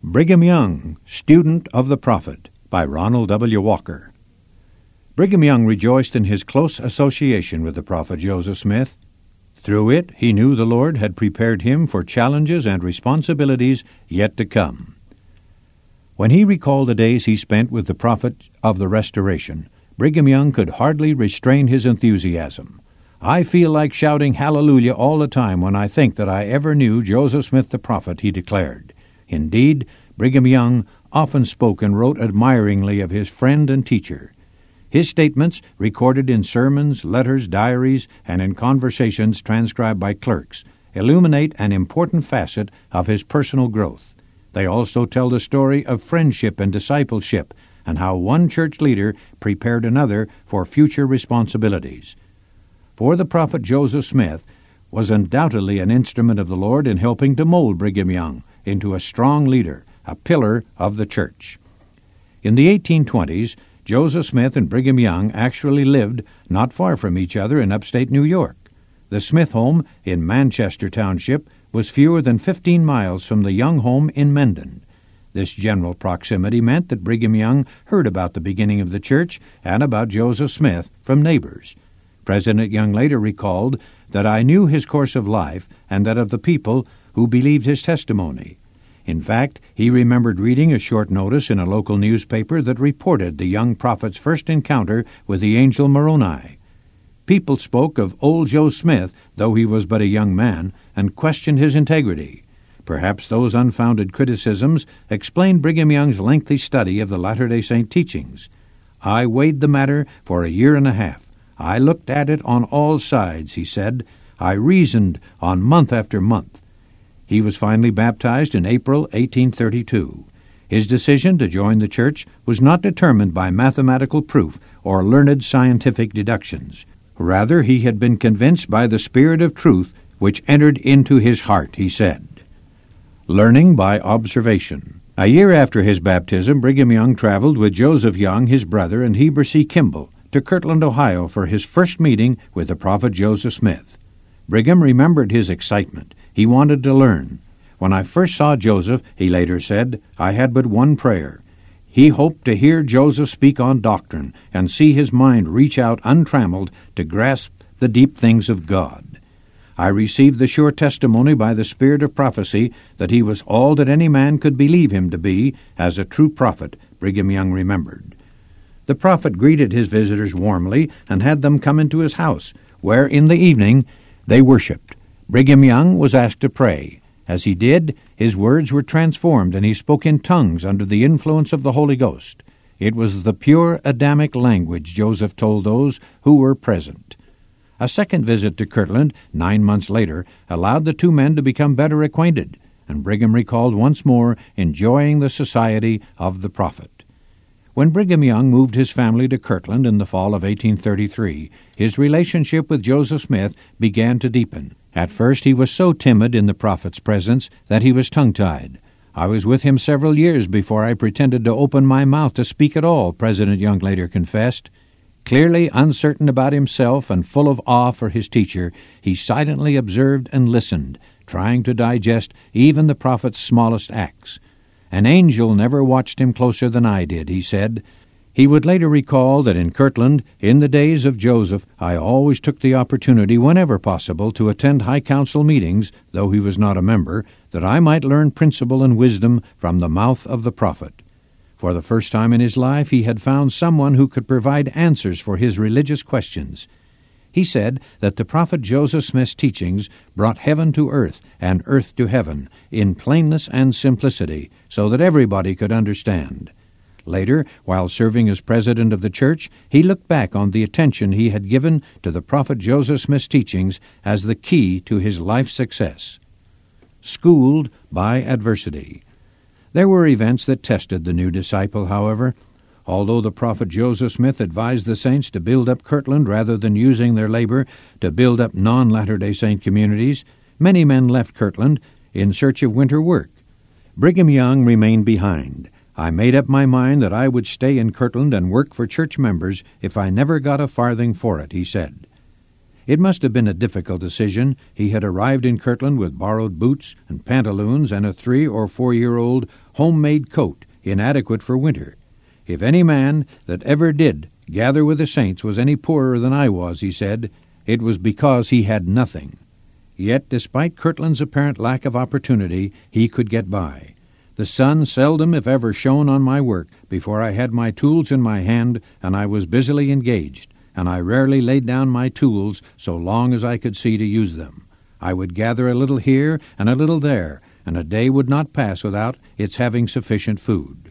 Brigham Young, Student of the Prophet, by Ronald W. Walker. Brigham Young rejoiced in his close association with the prophet Joseph Smith. Through it, he knew the Lord had prepared him for challenges and responsibilities yet to come. When he recalled the days he spent with the prophet of the Restoration, Brigham Young could hardly restrain his enthusiasm. "I feel like shouting hallelujah all the time when I think that I ever knew Joseph Smith the prophet," he declared. Indeed, Brigham Young often spoke and wrote admiringly of his friend and teacher. His statements, recorded in sermons, letters, diaries, and in conversations transcribed by clerks, illuminate an important facet of his personal growth. They also tell the story of friendship and discipleship, and how one church leader prepared another for future responsibilities. For the prophet Joseph Smith was undoubtedly an instrument of the Lord in helping to mold Brigham Young into a strong leader, a pillar of the church. In the 1820s, Joseph Smith and Brigham Young actually lived not far from each other in upstate New York. The Smith home in Manchester Township was fewer than 15 miles from the Young home in Mendon. This general proximity meant that Brigham Young heard about the beginning of the church and about Joseph Smith from neighbors. President Young later recalled that I knew his course of life and that of the people who believed his testimony. In fact, he remembered reading a short notice in a local newspaper that reported the young prophet's first encounter with the angel Moroni. People spoke of old Joe Smith, though he was but a young man, and questioned his integrity. Perhaps those unfounded criticisms explained Brigham Young's lengthy study of the Latter-day Saint teachings. "I weighed the matter for a year and a half. I looked at it on all sides," he said. "I reasoned on month after month." He was finally baptized in April 1832. His decision to join the church was not determined by mathematical proof or learned scientific deductions. Rather, he had been convinced by the Spirit of truth which entered into his heart, he said. Learning by observation. A year after his baptism, Brigham Young traveled with Joseph Young, his brother, and Heber C. Kimball to Kirtland, Ohio, for his first meeting with the prophet Joseph Smith. Brigham remembered his excitement. He wanted to learn. "When I first saw Joseph," he later said, "I had but one prayer. He hoped to hear Joseph speak on doctrine and see his mind reach out untrammeled to grasp the deep things of God. I received the sure testimony by the Spirit of prophecy that he was all that any man could believe him to be as a true prophet," Brigham Young remembered. The prophet greeted his visitors warmly and had them come into his house, where in the evening they worshipped. Brigham Young was asked to pray. As he did, his words were transformed, and he spoke in tongues under the influence of the Holy Ghost. It was the pure Adamic language, Joseph told those who were present. A second visit to Kirtland, 9 months later, allowed the two men to become better acquainted, and Brigham recalled once more enjoying the society of the prophet. When Brigham Young moved his family to Kirtland in the fall of 1833, his relationship with Joseph Smith began to deepen. At first he was so timid in the prophet's presence that he was tongue-tied. "I was with him several years before I pretended to open my mouth to speak at all," President Young later confessed. Clearly uncertain about himself and full of awe for his teacher, he silently observed and listened, trying to digest even the prophet's smallest acts. "An angel never watched him closer than I did," he said. He would later recall that in Kirtland, in the days of Joseph, "I always took the opportunity, whenever possible, to attend high council meetings, though he was not a member, that I might learn principle and wisdom from the mouth of the prophet." For the first time in his life, he had found someone who could provide answers for his religious questions. He said that the prophet Joseph Smith's teachings brought heaven to earth and earth to heaven in plainness and simplicity, so that everybody could understand. Later, while serving as president of the church, he looked back on the attention he had given to the prophet Joseph Smith's teachings as the key to his life's success. Schooled by adversity. There were events that tested the new disciple, however. Although the prophet Joseph Smith advised the saints to build up Kirtland rather than using their labor to build up non-Latter-day Saint communities, many men left Kirtland in search of winter work. Brigham Young remained behind. "I made up my mind that I would stay in Kirtland and work for church members if I never got a farthing for it," he said. It must have been a difficult decision. He had arrived in Kirtland with borrowed boots and pantaloons and a 3 or 4-year-old homemade coat, inadequate for winter. If any man that ever did gather with the saints was any poorer than I was, he said, it was because he had nothing. Yet, despite Kirtland's apparent lack of opportunity, he could get by. The sun seldom, if ever, shone on my work before I had my tools in my hand and I was busily engaged, and I rarely laid down my tools so long as I could see to use them. I would gather a little here and a little there, and a day would not pass without its having sufficient food.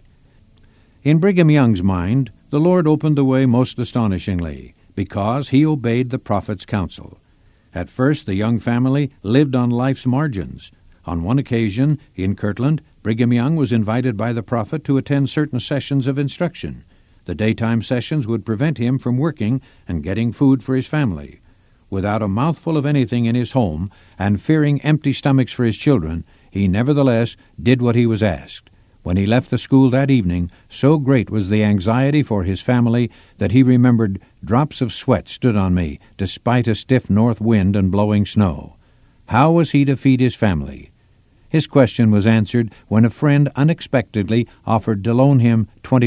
In Brigham Young's mind, the Lord opened the way most astonishingly, because he obeyed the prophet's counsel. At first, the Young family lived on life's margins. On one occasion, in Kirtland, Brigham Young was invited by the prophet to attend certain sessions of instruction. The daytime sessions would prevent him from working and getting food for his family. Without a mouthful of anything in his home, and fearing empty stomachs for his children, he nevertheless did what he was asked. When he left the school that evening, so great was the anxiety for his family that he remembered drops of sweat stood on me, despite a stiff north wind and blowing snow. How was he to feed his family? His question was answered when a friend unexpectedly offered to loan him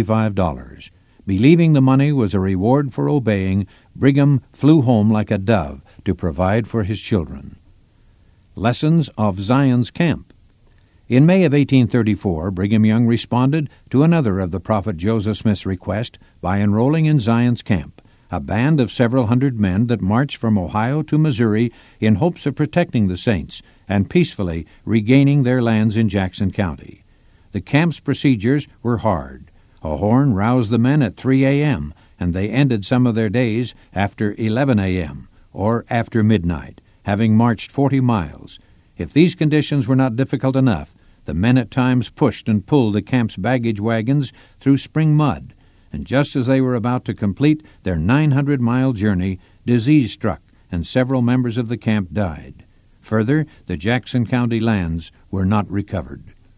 $25. Believing the money was a reward for obeying, Brigham flew home like a dove to provide for his children. Lessons of Zion's Camp. In May of 1834, Brigham Young responded to another of the prophet Joseph Smith's requests by enrolling in Zion's Camp, a band of several hundred men that marched from Ohio to Missouri in hopes of protecting the saints and peacefully regaining their lands in Jackson County. The camp's procedures were hard. A horn roused the men at 3 a.m., and they ended some of their days after 11 a.m., or after midnight, having marched 40 miles. If these conditions were not difficult enough, the men at times pushed and pulled the camp's baggage wagons through spring mud, and just as they were about to complete their 900-mile journey, disease struck, and several members of the camp died. Further, the Jackson County lands were not recovered.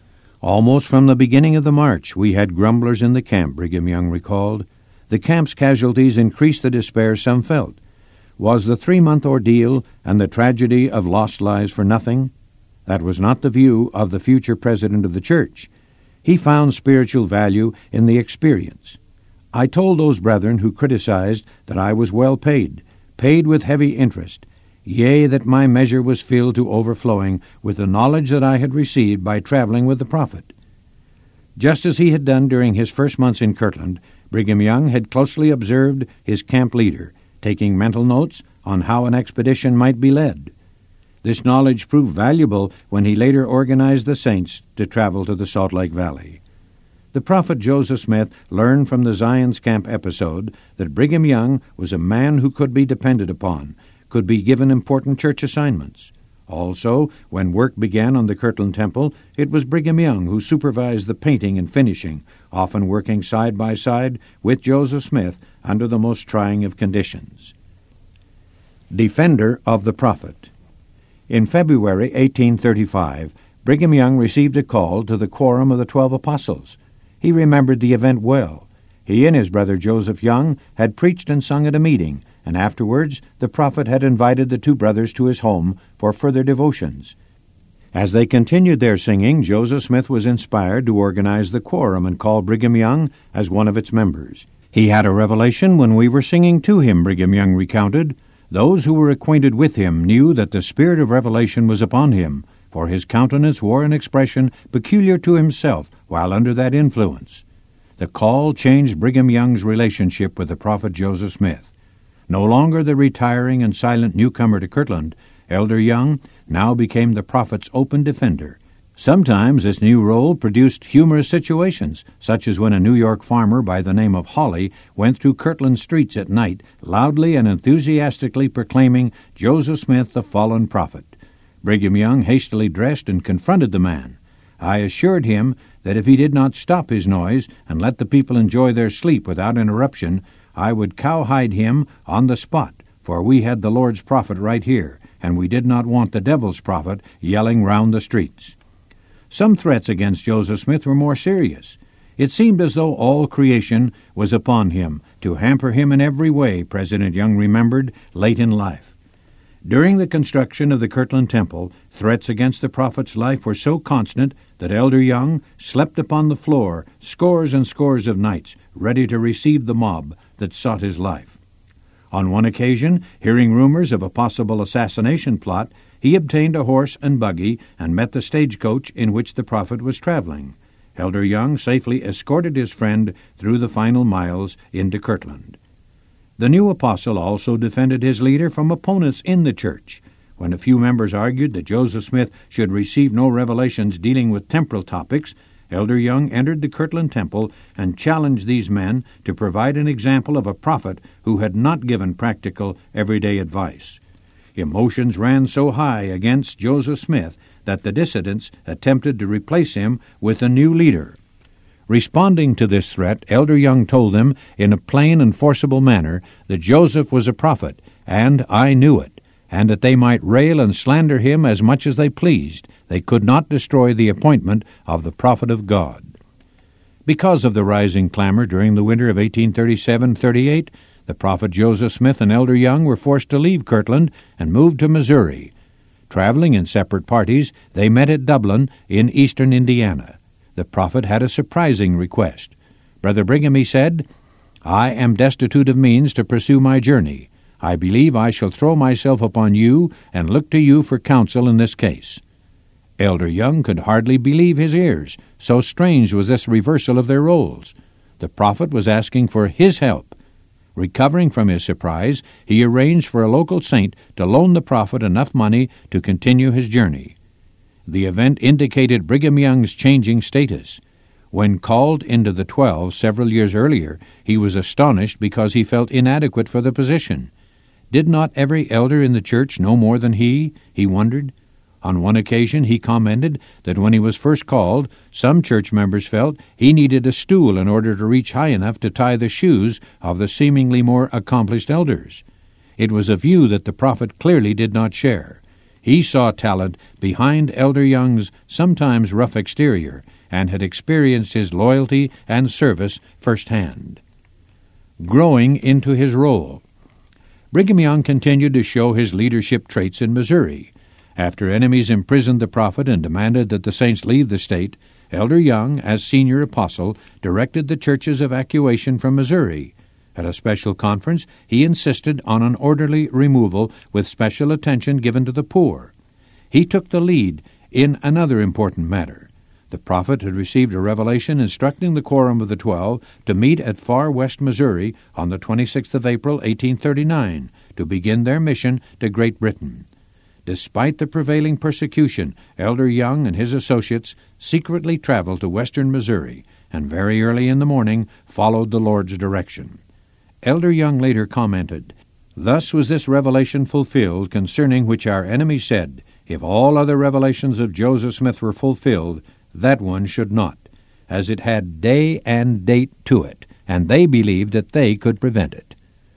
Almost from the beginning of the march, we had grumblers in the camp, Brigham Young recalled. The camp's casualties increased the despair some felt. Was the 3-month ordeal and the tragedy of lost lives for nothing? That was not the view of the future president of the church. He found spiritual value in the experience. I told those brethren who criticized that I was well paid with heavy interest, yea, that my measure was filled to overflowing with the knowledge that I had received by traveling with the prophet. Just as he had done during his first months in Kirtland, Brigham Young had closely observed his camp leader, taking mental notes on how an expedition might be led. This knowledge proved valuable when he later organized the saints to travel to the Salt Lake Valley. The prophet Joseph Smith learned from the Zion's Camp episode that Brigham Young was a man who could be depended upon, could be given important church assignments. Also, when work began on the Kirtland Temple, it was Brigham Young who supervised the painting and finishing, often working side by side with Joseph Smith under the most trying of conditions. Defender of the Prophet. In February 1835, Brigham Young received a call to the Quorum of the 12 Apostles. He remembered the event well. He and his brother Joseph Young had preached and sung at a meeting, and afterwards the prophet had invited the two brothers to his home for further devotions. As they continued their singing, Joseph Smith was inspired to organize the quorum and call Brigham Young as one of its members. He had a revelation when we were singing to him, Brigham Young recounted. Those who were acquainted with him knew that the spirit of revelation was upon him, for his countenance wore an expression peculiar to himself while under that influence. The call changed Brigham Young's relationship with the prophet Joseph Smith. No longer the retiring and silent newcomer to Kirtland, Elder Young now became the prophet's open defender. Sometimes this new role produced humorous situations, such as when a New York farmer by the name of Holly went through Kirtland streets at night, loudly and enthusiastically proclaiming Joseph Smith the fallen prophet. Brigham Young hastily dressed and confronted the man. I assured him that if he did not stop his noise and let the people enjoy their sleep without interruption, I would cowhide him on the spot, for we had the Lord's prophet right here, and we did not want the devil's prophet yelling round the streets. Some threats against Joseph Smith were more serious. It seemed as though all creation was upon him to hamper him in every way, President Young remembered late in life. During the construction of the Kirtland Temple, threats against the prophet's life were so constant that Elder Young slept upon the floor scores and scores of nights, ready to receive the mob that sought his life. On one occasion, hearing rumors of a possible assassination plot, he obtained a horse and buggy and met the stagecoach in which the prophet was traveling. Elder Young safely escorted his friend through the final miles into Kirtland. The new apostle also defended his leader from opponents in the church. When a few members argued that Joseph Smith should receive no revelations dealing with temporal topics, Elder Young entered the Kirtland Temple and challenged these men to provide an example of a prophet who had not given practical, everyday advice. Emotions ran so high against Joseph Smith that the dissidents attempted to replace him with a new leader. Responding to this threat, Elder Young told them in a plain and forcible manner that Joseph was a prophet, and I knew it, and that they might rail and slander him as much as they pleased. They could not destroy the appointment of the prophet of God. Because of the rising clamor during the winter of 1837-38, the prophet Joseph Smith and Elder Young were forced to leave Kirtland and move to Missouri. Traveling in separate parties, they met at Dublin in eastern Indiana. The prophet had a surprising request. Brother Brigham, he said, "I am destitute of means to pursue my journey. I believe I shall throw myself upon you and look to you for counsel in this case." Elder Young could hardly believe his ears, so strange was this reversal of their roles. The prophet was asking for his help. Recovering from his surprise, he arranged for a local saint to loan the prophet enough money to continue his journey. The event indicated Brigham Young's changing status. When called into the 12 several years earlier, he was astonished because he felt inadequate for the position. Did not every elder in the church know more than he wondered. On one occasion he commented that when he was first called, some church members felt he needed a stool in order to reach high enough to tie the shoes of the seemingly more accomplished elders. It was a view that the prophet clearly did not share. He saw talent behind Elder Young's sometimes rough exterior and had experienced his loyalty and service firsthand. Growing into his role. Brigham Young continued to show his leadership traits in Missouri. After enemies imprisoned the prophet and demanded that the saints leave the state, Elder Young, as senior apostle, directed the church's evacuation from Missouri. At a special conference, he insisted on an orderly removal with special attention given to the poor. He took the lead in another important matter. The prophet had received a revelation instructing the Quorum of the 12 to meet at Far West, Missouri on the 26th of April, 1839, to begin their mission to Great Britain. Despite the prevailing persecution, Elder Young and his associates secretly traveled to western Missouri and very early in the morning followed the Lord's direction. Elder Young later commented, "Thus was this revelation fulfilled concerning which our enemies said, if all other revelations of Joseph Smith were fulfilled, that one should not, as it had day and date to it, and they believed that they could prevent it."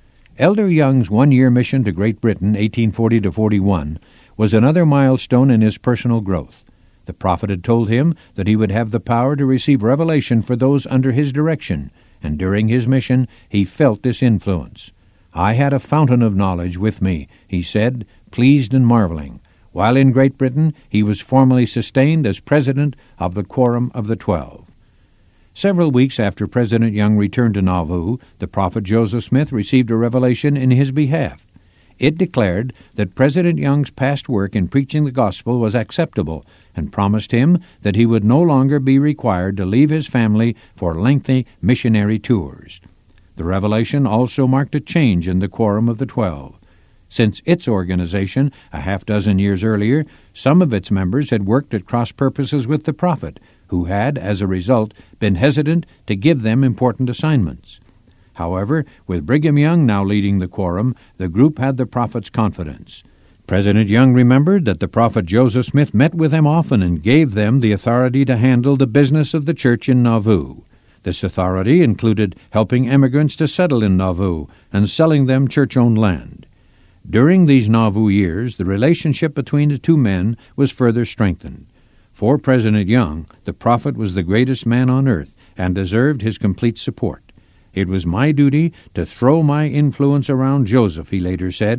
Elder Young's one-year mission to Great Britain, 1840-41, was another milestone in his personal growth. The prophet had told him that he would have the power to receive revelation for those under his direction, and during his mission he felt this influence. "I had a fountain of knowledge with me," he said, pleased and marveling. While in Great Britain, he was formally sustained as president of the Quorum of the 12. Several weeks after President Young returned to Nauvoo, the prophet Joseph Smith received a revelation in his behalf. It declared that President Young's past work in preaching the gospel was acceptable and promised him that he would no longer be required to leave his family for lengthy missionary tours. The revelation also marked a change in the Quorum of the 12. Since its organization a half-dozen years earlier, some of its members had worked at cross purposes with the prophet, who had, as a result, been hesitant to give them important assignments. However, with Brigham Young now leading the quorum, the group had the prophet's confidence. President Young remembered that the prophet Joseph Smith met with them often and gave them the authority to handle the business of the church in Nauvoo. This authority included helping immigrants to settle in Nauvoo and selling them church-owned land. During these Nauvoo years, the relationship between the two men was further strengthened. For President Young, the prophet was the greatest man on earth and deserved his complete support. "It was my duty to throw my influence around Joseph," he later said.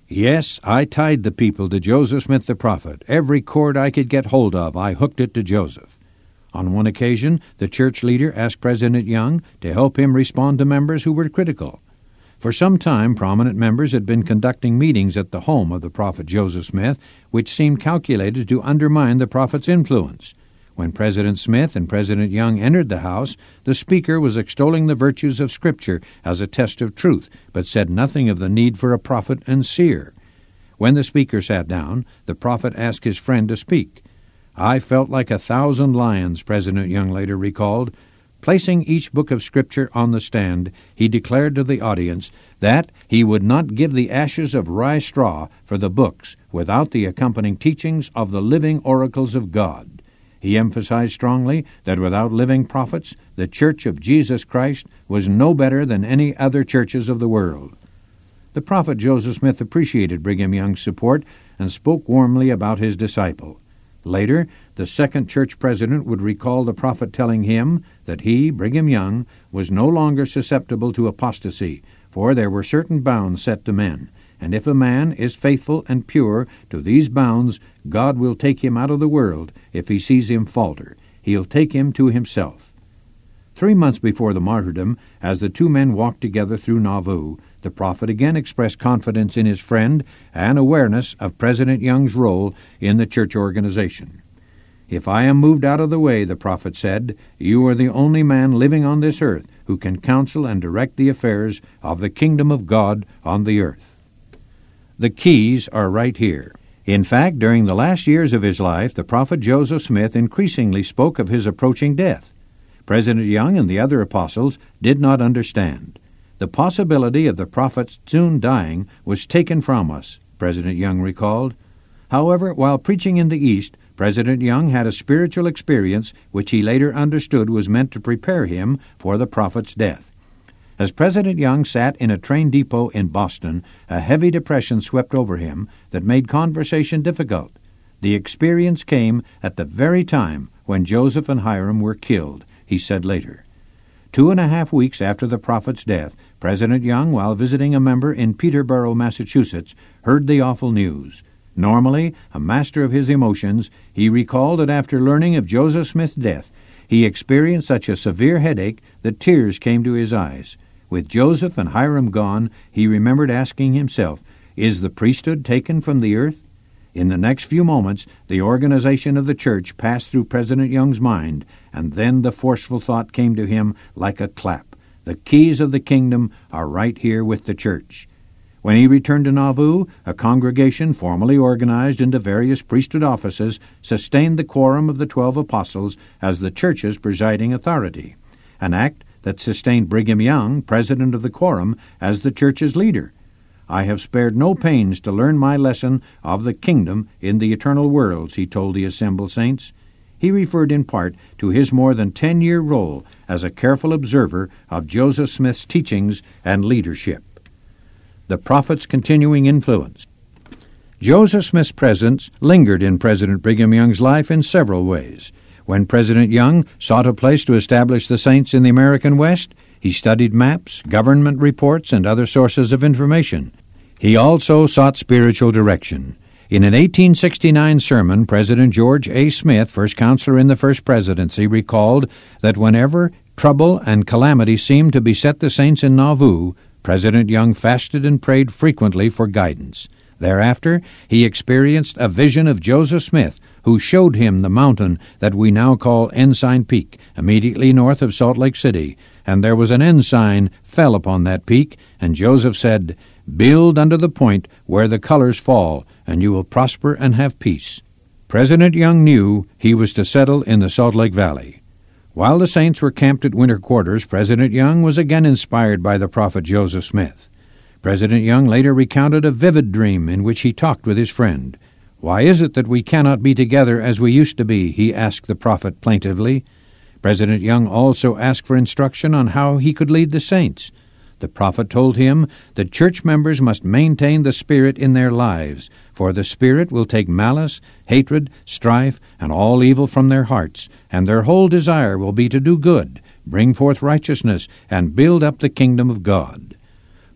Yes, I tied the people to Joseph Smith the prophet. Every cord I could get hold of, I hooked it to Joseph. On one occasion, the church leader asked President Young to help him respond to members who were critical. For some time, prominent members had been conducting meetings at the home of the prophet Joseph Smith, which seemed calculated to undermine the prophet's influence. When President Smith and President Young entered the house, the speaker was extolling the virtues of Scripture as a test of truth, but said nothing of the need for a prophet and seer. When the speaker sat down, the prophet asked his friend to speak. "I felt like 1,000 lions," President Young later recalled. Placing each book of Scripture on the stand, he declared to the audience that he would not give the ashes of rye straw for the books without the accompanying teachings of the living oracles of God. He emphasized strongly that without living prophets, the Church of Jesus Christ was no better than any other churches of the world. The prophet Joseph Smith appreciated Brigham Young's support and spoke warmly about his disciple. Later, the second church president would recall the prophet telling him that he, Brigham Young, was no longer susceptible to apostasy, for there were certain bounds set to men, and if a man is faithful and pure to these bounds, God will take him out of the world if he sees him falter. He'll take him to himself. 3 months before the martyrdom, as the two men walked together through Nauvoo, the prophet again expressed confidence in his friend and awareness of President Young's role in the church organization. "If I am moved out of the way," the prophet said, "you are the only man living on this earth who can counsel and direct the affairs of the kingdom of God on the earth." The keys are right here. In fact, during the last years of his life, the prophet Joseph Smith increasingly spoke of his approaching death. President Young and the other apostles did not understand. "The possibility of the prophet soon dying was taken from us," President Young recalled. However, while preaching in the East, President Young had a spiritual experience which he later understood was meant to prepare him for the prophet's death. As President Young sat in a train depot in Boston, a heavy depression swept over him that made conversation difficult. The experience came at the very time when Joseph and Hyrum were killed, he said later. 2.5 weeks after the prophet's death, President Young, while visiting a member in Peterborough, Massachusetts, heard the awful news. Normally a master of his emotions, he recalled that after learning of Joseph Smith's death, he experienced such a severe headache that tears came to his eyes. With Joseph and Hyrum gone, he remembered asking himself, "Is the priesthood taken from the earth?" In the next few moments, the organization of the church passed through President Young's mind, and then the forceful thought came to him like a clap. The keys of the kingdom are right here with the church. When he returned to Nauvoo, a congregation formally organized into various priesthood offices sustained the quorum of the 12 apostles as the church's presiding authority, an act that sustained Brigham Young, president of the quorum, as the church's leader. "I have spared no pains to learn my lesson of the kingdom in the eternal worlds," he told the assembled saints. He referred in part to his more than 10-year role as a careful observer of Joseph Smith's teachings and leadership. The prophet's continuing influence. Joseph Smith's presence lingered in President Brigham Young's life in several ways. When President Young sought a place to establish the saints in the American West, he studied maps, government reports, and other sources of information. He also sought spiritual direction. In an 1869 sermon, President George A. Smith, first counselor in the First Presidency, recalled that whenever trouble and calamity seemed to beset the saints in Nauvoo, President Young fasted and prayed frequently for guidance. Thereafter, he experienced a vision of Joseph Smith, who showed him the mountain that we now call Ensign Peak, immediately north of Salt Lake City, and there was an ensign fell upon that peak, and Joseph said, "Build under the point where the colors fall, and you will prosper and have peace." President Young knew he was to settle in the Salt Lake Valley. While the saints were camped at winter quarters, President Young was again inspired by the prophet Joseph Smith. President Young later recounted a vivid dream in which he talked with his friend. "Why is it that we cannot be together as we used to be?" he asked the prophet plaintively. President Young also asked for instruction on how he could lead the saints. The prophet told him that church members must maintain the Spirit in their lives, for the Spirit will take malice, hatred, strife, and all evil from their hearts, and their whole desire will be to do good, bring forth righteousness, and build up the kingdom of God.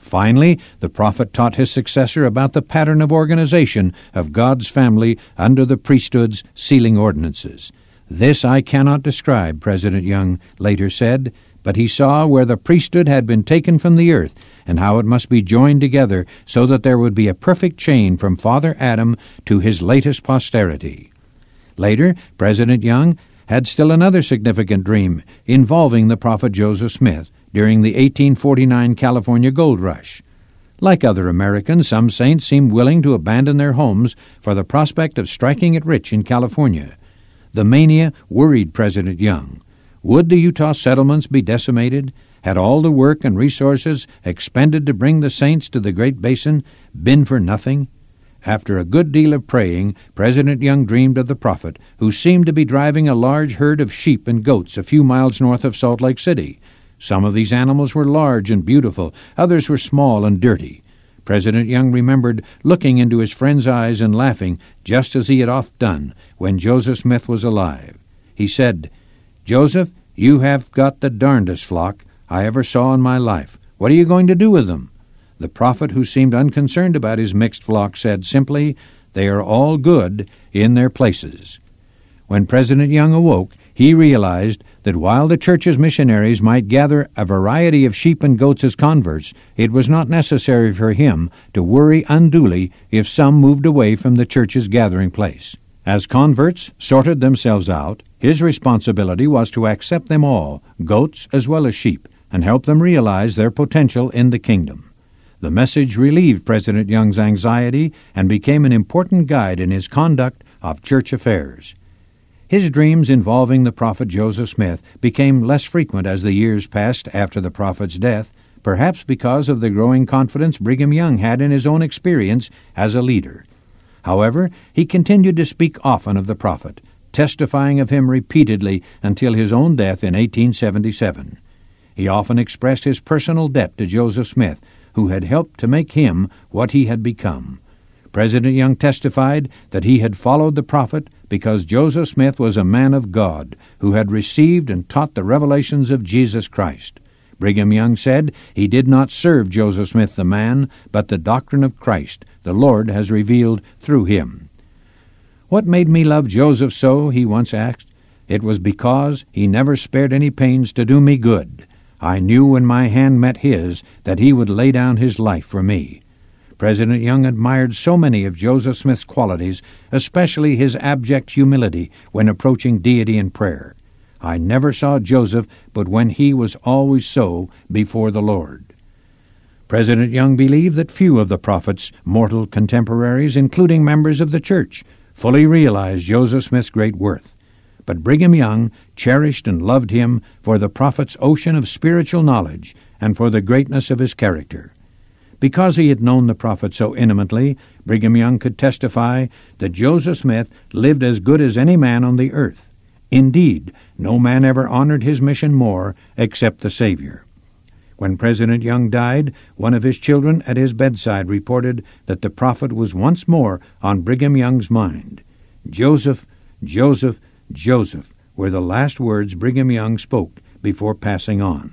Finally, the prophet taught his successor about the pattern of organization of God's family under the priesthood's sealing ordinances. "This I cannot describe," President Young later said, "but he saw where the priesthood had been taken from the earth and how it must be joined together so that there would be a perfect chain from Father Adam to his latest posterity." Later, President Young had still another significant dream involving the prophet Joseph Smith during the 1849 California gold rush. Like other Americans, some saints seemed willing to abandon their homes for the prospect of striking it rich in California. The mania worried President Young. Would the Utah settlements be decimated? Had all the work and resources expended to bring the saints to the Great Basin been for nothing? After a good deal of praying, President Young dreamed of the prophet, who seemed to be driving a large herd of sheep and goats a few miles north of Salt Lake City. Some of these animals were large and beautiful, others were small and dirty. President Young remembered looking into his friend's eyes and laughing, just as he had oft done when Joseph Smith was alive. He said, "Joseph, you have got the darndest flock I ever saw in my life. What are you going to do with them?" The prophet, who seemed unconcerned about his mixed flock, said simply, "They are all good in their places." When President Young awoke, he realized that while the church's missionaries might gather a variety of sheep and goats as converts, it was not necessary for him to worry unduly if some moved away from the church's gathering place. As converts sorted themselves out, his responsibility was to accept them all, goats as well as sheep, and help them realize their potential in the kingdom. The message relieved President Young's anxiety and became an important guide in his conduct of church affairs. His dreams involving the prophet Joseph Smith became less frequent as the years passed after the prophet's death, perhaps because of the growing confidence Brigham Young had in his own experience as a leader. However, he continued to speak often of the prophet, testifying of him repeatedly until his own death in 1877. He often expressed his personal debt to Joseph Smith, who had helped to make him what he had become. President Young testified that he had followed the prophet because Joseph Smith was a man of God who had received and taught the revelations of Jesus Christ. Brigham Young said he did not serve Joseph Smith the man, but the doctrine of Christ the Lord has revealed through him. "What made me love Joseph so?" he once asked. "It was because he never spared any pains to do me good. I knew when my hand met his that he would lay down his life for me." President Young admired so many of Joseph Smith's qualities, especially his abject humility when approaching deity in prayer. "I never saw Joseph but when he was always so before the Lord." President Young believed that few of the prophet's mortal contemporaries, including members of the church, fully realized Joseph Smith's great worth. But Brigham Young cherished and loved him for the prophet's ocean of spiritual knowledge and for the greatness of his character. Because he had known the prophet so intimately, Brigham Young could testify that Joseph Smith lived as good as any man on the earth. Indeed, no man ever honored his mission more except the Savior. When President Young died, one of his children at his bedside reported that the prophet was once more on Brigham Young's mind. "Joseph, Joseph, Joseph," were the last words Brigham Young spoke before passing on.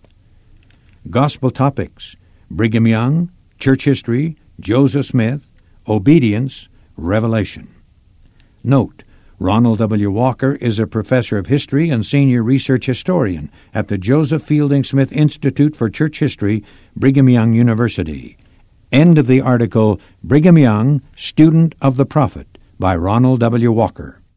Gospel topics: Brigham Young, church history, Joseph Smith, obedience, revelation. Note: Ronald W. Walker is a professor of history and senior research historian at the Joseph Fielding Smith Institute for Church History, Brigham Young University. End of the article, Brigham Young, Student of the Prophet, by Ronald W. Walker.